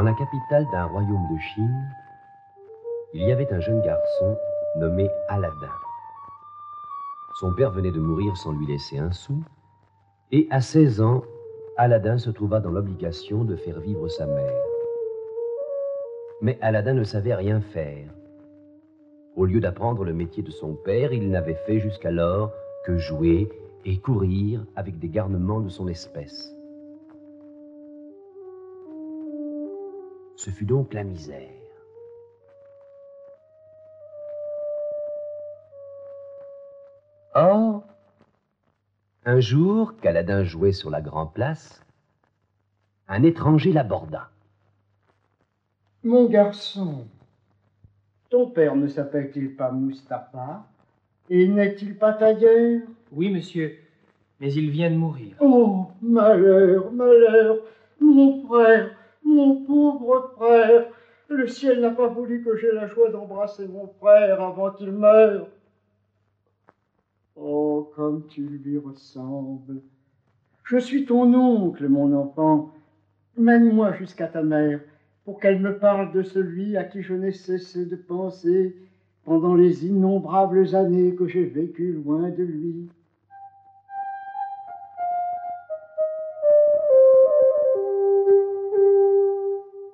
Dans la capitale d'un royaume de Chine, il y avait un jeune garçon nommé Aladdin. Son père venait de mourir sans lui laisser un sou, et à 16 ans, Aladdin se trouva dans l'obligation de faire vivre sa mère. Mais Aladdin ne savait rien faire. Au lieu d'apprendre le métier de son père, il n'avait fait jusqu'alors que jouer et courir avec des garnements de son espèce. Ce fut donc la misère. Or, un jour qu'Aladin jouait sur la grande place, un étranger l'aborda. « Mon garçon, ton père ne s'appelle-t-il pas Mustapha? Et n'est-il pas tailleur? » »« Oui, monsieur, mais il vient de mourir. »« Oh, malheur, malheur, mon frère, mon pauvre frère. Le ciel n'a pas voulu que j'aie la joie d'embrasser mon frère avant qu'il meure. Oh, comme tu lui ressembles. Je suis ton oncle, mon enfant. Mène-moi jusqu'à ta mère pour qu'elle me parle de celui à qui je n'ai cessé de penser pendant les innombrables années que j'ai vécues loin de lui. »